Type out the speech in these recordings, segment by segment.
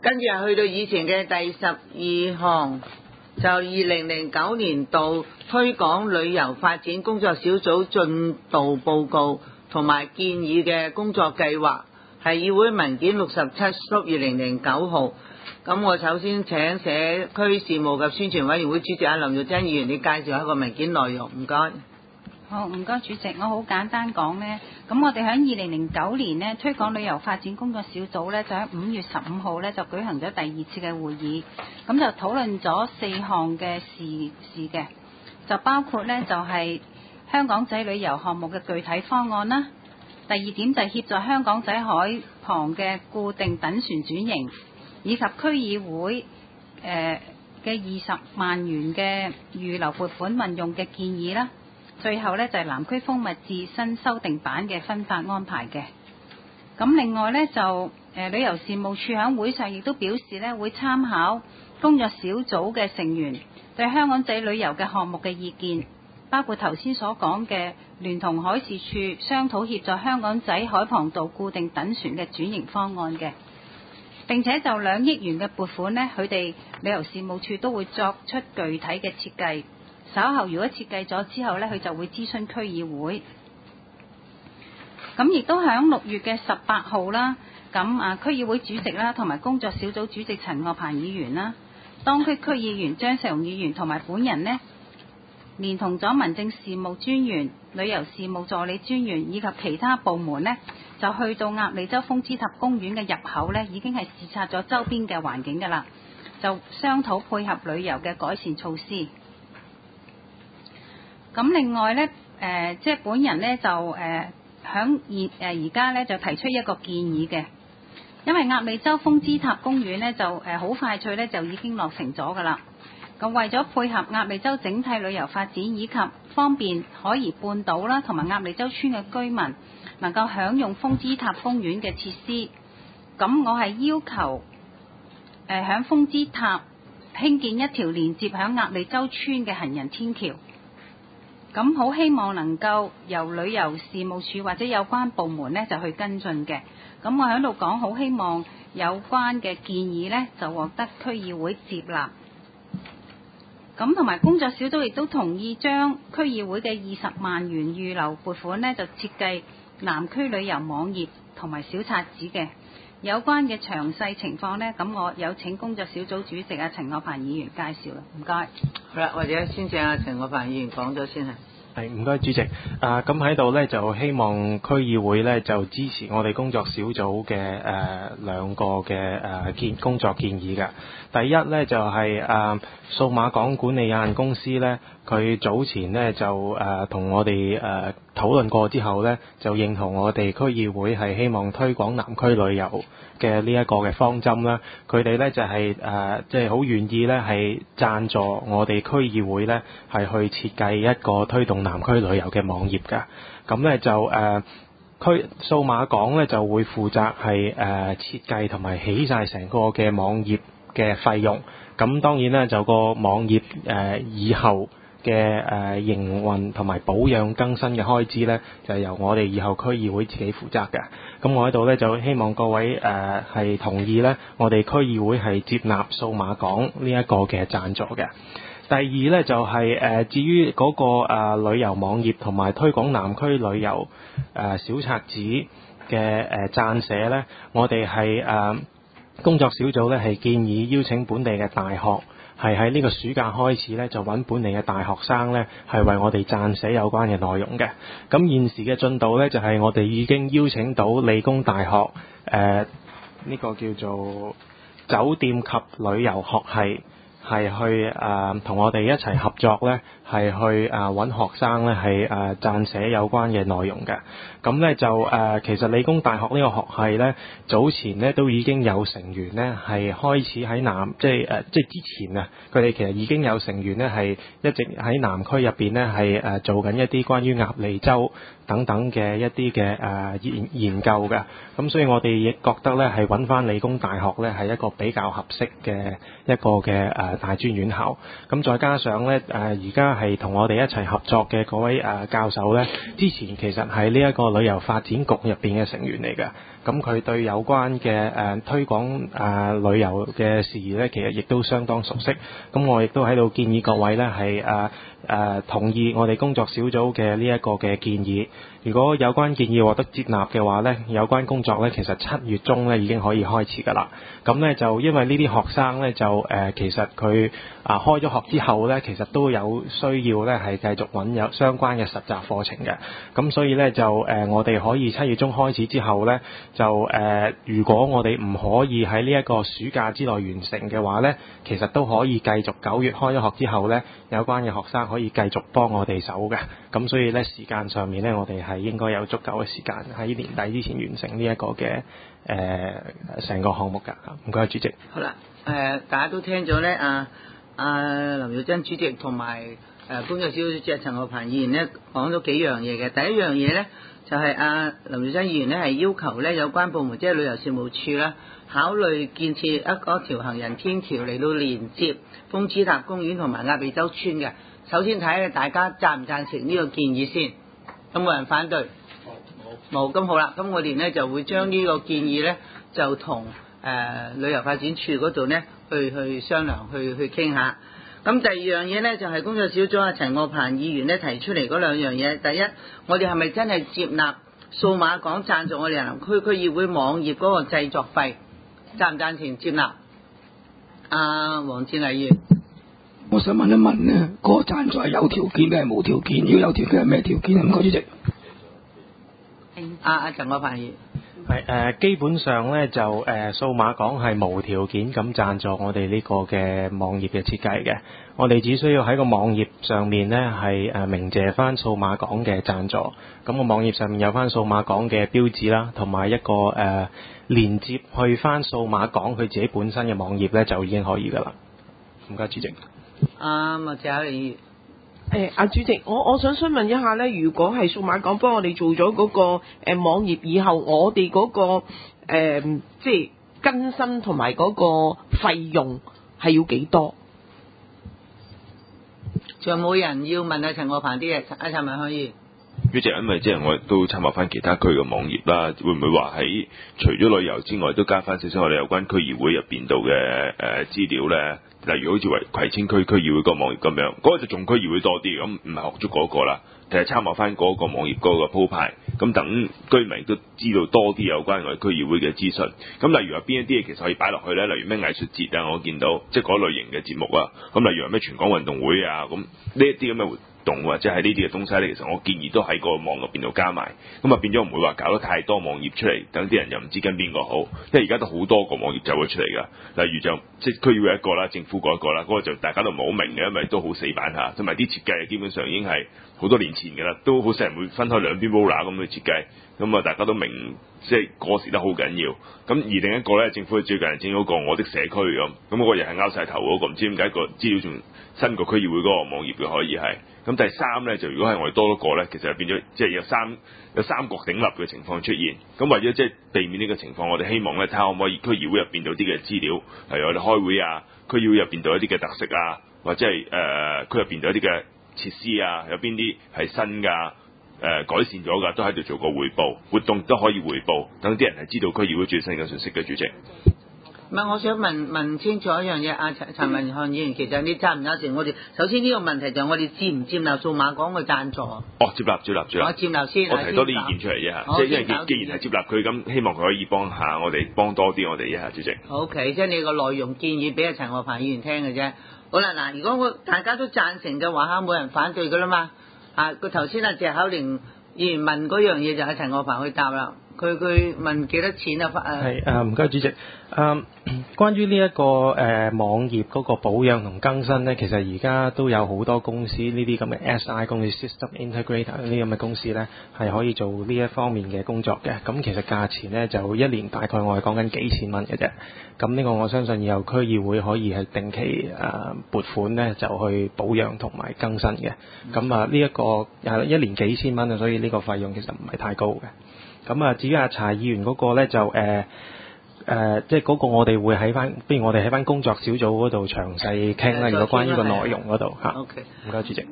跟住去到以前嘅第12項，就2009年度推廣旅遊發展工作小組進度報告同埋建議嘅工作計劃，係議會文件67/2009號。咁我首先請社區事務及宣傳委員會主席林玉珍議員，你介紹一個文件內容，唔該。 好，唔該主席，我好簡單講呢。咁我哋喺2009年呢推廣旅遊發展工作小組呢，就喺5月15號呢就舉行咗第2次嘅會議，咁就討論咗4項嘅事嘅，就包括呢就係香港仔旅遊項目嘅具體方案啦。第2點就係協助香港仔海旁嘅固定躉船轉型，以及區議會嘅20萬元嘅預留撥款運用嘅建議啦。最後呢，就係南區蜂蜜至新修訂版嘅分發安排嘅。咁另外呢，就旅遊事務處喺會上亦都表示呢，會參考工作小組嘅成員對香港仔旅遊嘅項目嘅意見，包括頭先所講嘅聯同海事處商討協助香港仔海旁道固定躉船嘅轉型方案嘅。並且就2億元嘅撥款呢，佢哋旅遊事務處都會作出具體嘅設計。稍後如果設計咗之後呢，佢就會諮詢區議會。咁亦都喺6月嘅18號啦，咁區議會主席啦，同埋工作小組主席陳岳鵬議員啦，當區區議員張世雄議員同埋本人呢，連同咗民政事務專員、旅遊事務助理專員以及其他部門呢，就去到鴨脷洲風之塔公園嘅入口呢，已經係視察咗周邊嘅環境㗎啦，就商討配合旅遊嘅改善措施。咁另外呢，即係本人呢，就而家呢，就提出一個建議嘅，因為鴨脷洲風之塔公園呢，就好快脆呢，就已經落成咗㗎啦。咁為咗配合鴨脷洲整體旅遊發展，以及方便海怡半島啦同埋鴨脷洲村嘅居民能夠享用風之塔公園嘅設施，咁我係要求響風之塔興建一條連接響鴨脷洲村嘅行人天橋。咁好希望能夠由旅遊事務處或者有關部門呢就去跟進嘅。咁我喺度講，好希望有關嘅建議呢就獲得區議會接納。咁同埋工作小組亦都同意將區議會嘅20萬元預留撥款呢就設計南區旅遊網頁同埋小冊子嘅。有關嘅詳細情況呢，咁我有請工作小組主席陳岳鵬議員介紹啦，唔該。 好啦，或者先請陳岳鵬議員講咗先係。 係，唔該主席。咁喺度呢，就希望區議會呢就支持我哋工作小組嘅2個嘅工作建議嘅。第一呢，就係數碼港管理有限公司呢，佢早前呢就同我哋討論過之後呢，就認同我哋區議會係希望推廣南區旅遊嘅呢一個嘅方針啦。佢哋呢就係即係好願意呢係贊助我哋區議會呢係去設計一個推動南區旅遊嘅網頁㗎。咁呢就數碼港呢就會負責係設計同埋起晒成個嘅網頁嘅費用。咁當然呢，就個網頁以後嘅營運同埋保養更新嘅開支呢，就係由我哋以後區議會自己負責嘅。咁我喺度呢，就希望各位係同意呢，我哋區議會係接納數碼港呢一個嘅贊助嘅。第二呢，就係至於嗰個旅遊網頁同埋推廣南區旅遊小冊子嘅撰寫呢，我哋係工作小組呢係建議邀請本地嘅大學，係喺呢個暑假開始呢，就揾本地嘅大學生呢，係為我哋撰寫有關嘅內容嘅。咁現時嘅進度呢，就係我哋已經邀請到理工大學呢個叫做酒店及旅遊學系，係去同我哋一齊合作呢，係去揾學生呢，係撰寫有關嘅內容嘅。咁呢，就其實理工大學呢個學系呢，早前呢都已經有成員呢係開始喺即係之前啊，佢哋其實已經有成員呢係一直喺南區入邊呢係做緊一啲關於鴨脷洲等等嘅一啲嘅研究嘅。咁所以我哋亦覺得呢係揾翻理工大學呢係一個比較合適嘅一個嘅大專院校。咁再加上咧而家係同我哋一齊合作嘅嗰位教授咧，之前其實係呢一個旅遊發展局入邊嘅成員嚟嘅。咁佢對有關嘅推廣旅遊嘅事宜咧，其實亦都相當熟悉。咁我亦都喺度建議各位咧係同意我哋工作小組嘅呢一個嘅建議。如果有關建議獲得接納嘅話咧，有關工作咧其實7月中咧已經可以開始㗎啦。咁咧就因為呢啲學生咧就其實佢開咗學之後咧，其實都有需要咧係繼續揾有相關嘅實習課程嘅。咁所以咧就我哋可以7月中開始之後咧，就如果我哋唔可以喺呢一個暑假之內完成嘅話咧，其實都可以繼續9月開咗學之後咧，有關嘅學生可以繼續幫我哋手嘅。咁所以咧時間上面咧，我哋係應該有足夠嘅時間喺年底之前完成呢一個嘅成個項目㗎。唔該，主席。 好啦，大家都聽咗咧，林耀珍主席同埋工作小組主席陳浩鵬議員咧講咗幾樣嘢嘅。第一樣嘢咧就係林耀珍議員咧係要求咧有關部門即係旅遊事務處啦，考慮建設一條行人天橋嚟到連接風之塔公園同埋鴨脷洲村嘅。首先睇下大家贊唔贊成呢個建議先，有冇人反對？冇。咁好啦，咁我哋咧就會將呢個建議咧就同旅遊發展處嗰度咧去商量，去傾下。咁第二樣嘢咧就係工作小組陳浩鵬議員咧提出嚟嗰兩樣嘢。第一，我哋係咪真係接納數碼港贊助我哋南區區議會網頁嗰個製作費？贊唔贊成接納？黃志麗議員， 我想問一問咧，嗰個贊助係有條件定係冇條件？如果有條件係咩條件啊？唔該，主席。 陳浩鵬議員。 基本上咧就數碼港係無條件咁贊助我哋呢個嘅網頁嘅設計嘅，我哋只需要喺個網頁上面咧係鳴謝翻數碼港嘅贊助，咁個網頁上面有翻數碼港嘅標誌啦，同埋一個連接去翻數碼港佢自己本身嘅網頁咧就已經可以噶啦。唔該，主席。 麥謝考議員。 主席，我想詢問一下咧，如果係數碼港幫我哋做咗嗰個網頁以後，我哋嗰個即係更新同埋嗰個費用係要幾多？ 仲有冇人要問阿陳浩鵬啲嘢？陳文可以。 主席，因為即係我都參考翻其他區嘅網頁啦，會唔會話喺除咗旅遊之外，都加翻少少我哋有關區議會入邊度嘅資料咧？例如好似葵青區區議會個網頁咁樣，嗰個就仲區議會多啲，咁唔係學足嗰個啦，就係參考翻嗰個網頁嗰個鋪排，咁等居民都知道多啲有關我哋區議會嘅資訊。咁例如話邊一啲嘢其實可以擺落去咧？例如咩藝術節啊，我見到即係嗰類型嘅節目啊，咁例如話咩全港運動會啊，咁呢一啲咁嘅活動或者係呢啲嘅東西咧，其實我建議都喺個網入邊度加埋，咁變咗唔會話搞得太多網頁出嚟，等啲人又唔知跟邊個好，因為而家都好多個網頁走咗出嚟㗎。例如就即係區議會一個啦，政府嗰一個啦，嗰個就大家都唔係好明嘅，因為都好死板下，同埋啲設計基本上已經係好多年前㗎啦，都好少人會分開兩邊 roller 咁去設計，咁大家都明即係過時得好緊要。咁而另一個咧，政府最近整咗個我的社區咁嗰個又係拗晒頭嗰個，唔知點解個資料仲新過區議會嗰個網頁嘅可以係。咁第三咧，就如果係我哋多一個咧，其實變咗即係有三角鼎立嘅情況出現。咁為咗即係避免呢個情況，我哋希望咧睇下可唔可以區議會入邊度啲嘅資料，例如我哋開會啊，區議會入邊度一啲嘅特色啊，或者係區入邊度一啲嘅設施啊，有邊啲係新㗎？改善咗㗎，都喺度做個匯報活動都可以匯報，等啲人係知道區議會最新嘅信息嘅。主席， 唔係，我想問清楚一樣嘢，陳文漢議員，其實你贊唔贊成我哋？首先呢個問題就係我哋接唔接納數碼港嘅贊助？ 接納。 我接納先。 我提多啲意見出嚟啫嚇，即係因為既然係接納佢，咁希望佢可以幫下我哋，幫多啲我哋一下，主席。 OK，即係你個內容建議俾阿陳浩鵬議員聽嘅啫。好啦，嗱，如果大家都贊成嘅話嚇，冇人反對㗎啦嘛。佢頭先謝巧玲議員問嗰樣嘢就係陳浩鵬去答啦。佢問幾多錢啊？ 係唔該主席。關於呢一個網頁嗰個保養同更新呢，其實而家都有好多公司呢啲咁嘅 SI 公司 System Integrator 呢啲咁嘅公司呢，係可以做呢一方面嘅工作嘅。咁其實價錢呢，就一年大概我係講緊幾千蚊嘅啫。咁呢個我相信以後區議會可以係定期撥款呢，就去保養同埋更新嘅。咁呢一個一年幾千蚊啊，所以呢個費用其實唔係太高嘅。咁至於阿柴議員嗰個呢，就即係嗰個我哋會喺翻，不如我哋喺翻工作小組嗰度詳細傾啦。如果關於個內容嗰度嚇。 OK。 唔該，主席。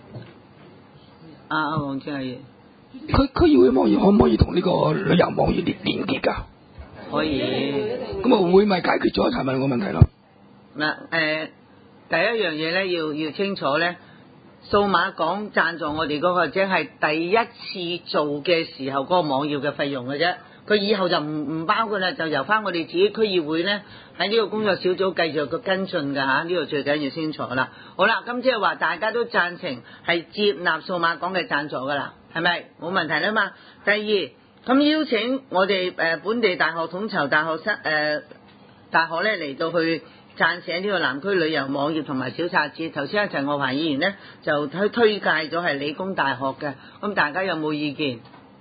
阿黃正係。 區議會網頁可唔可以同呢個旅遊網頁連結㗎？ 可以。 咁啊會咪解決咗查問個問題咯？ 嗱第一樣嘢咧要清楚咧，數碼港贊助我哋嗰個只係第一次做嘅時候嗰個網頁嘅費用嘅啫，佢以後就唔包㗎啦，就由翻我哋自己區議會咧喺呢個工作小組繼續個跟進㗎嚇，呢度最緊要清楚啦。好啦，咁即係話大家都贊成係接納數碼港嘅贊助㗎啦，係咪？冇問題啦嘛。第二，咁邀請我哋本地大學統籌大學生大學咧嚟到去撰寫呢個南區旅遊網頁同埋小冊子。頭先阿陳岳凡議員咧就推介咗係理工大學嘅，咁大家有冇意見？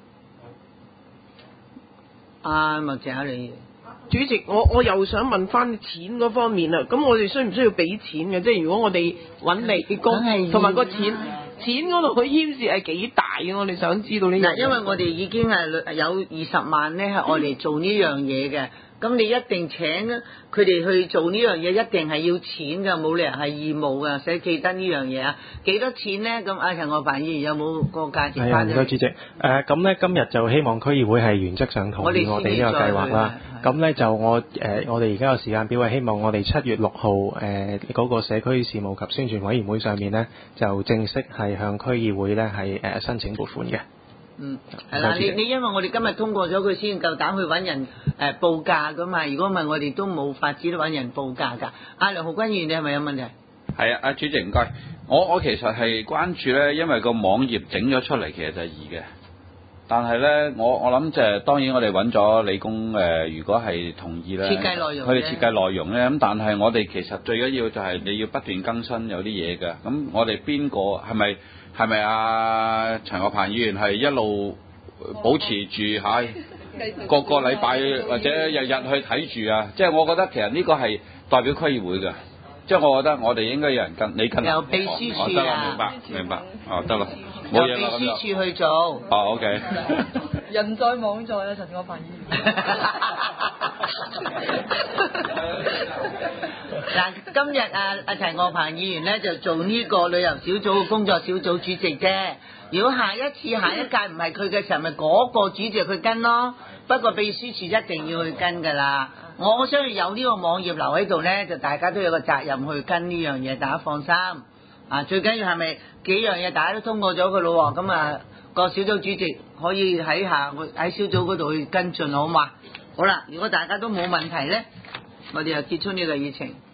麥謝議員。 主席，我又想問翻錢嗰方面啦。咁我哋需唔需要俾錢嘅？即係如果我哋揾理工同埋個錢嗰度佢牽涉係幾大嘅？我哋想知道呢樣。 因為我哋已經係有20萬咧，係我哋做呢樣嘢嘅。咁你一定請佢哋去做呢樣嘢，一定係要錢㗎，冇理由係義務㗎，使記得呢樣嘢啊！幾多錢咧？咁阿陳岳凡議員有冇個價錢翻？ 係啊，唔該主席。咁咧今日就希望區議會係原則上同意我哋呢個計劃啦。咁咧就我哋而家個時間表係希望我哋7月6號嗰個社區事務及宣傳委員會上面咧就正式係向區議會咧係申請撥款嘅。 係啦，你因為我哋今日通過咗佢先夠膽去揾人報價噶嘛，如果唔係我哋都冇法子揾人報價㗎。阿梁浩君議員，你係咪有問題？ 係啊，阿主席唔該，我其實係關注咧，因為個網頁整咗出嚟其實就係易嘅，但係咧我諗就係當然我哋揾咗理工如果係同意咧， 設計內容， 佢哋設計內容咧，咁但係我哋其實最緊要就係你要不斷更新有啲嘢㗎，咁我哋邊個係咪啊？陳岳凡議員係一路保持住個禮拜或者日日去睇住啊！即係我覺得其實呢個係代表區議會嘅，即係我覺得我哋應該有人跟你跟。 由秘書處啊，明白，得啦，冇嘢啦咁就。 由秘書處去做。 OK。 人在網在啊，陳岳凡議員。 嗱，今日阿陳岳凡議員咧就做呢個旅遊小組工作小組主席啫。如果下一屆唔係佢嘅時候，咪嗰個主席去跟咯。不過秘書處一定要去跟㗎啦。我相信有呢個網頁留喺度咧，就大家都有個責任去跟呢樣嘢，大家放心。最緊要係咪幾樣嘢大家都通過咗佢咯？咁個小組主席可以喺小組嗰度去跟進，好嘛？好啦，如果大家都冇問題咧，我哋就結束呢個議程。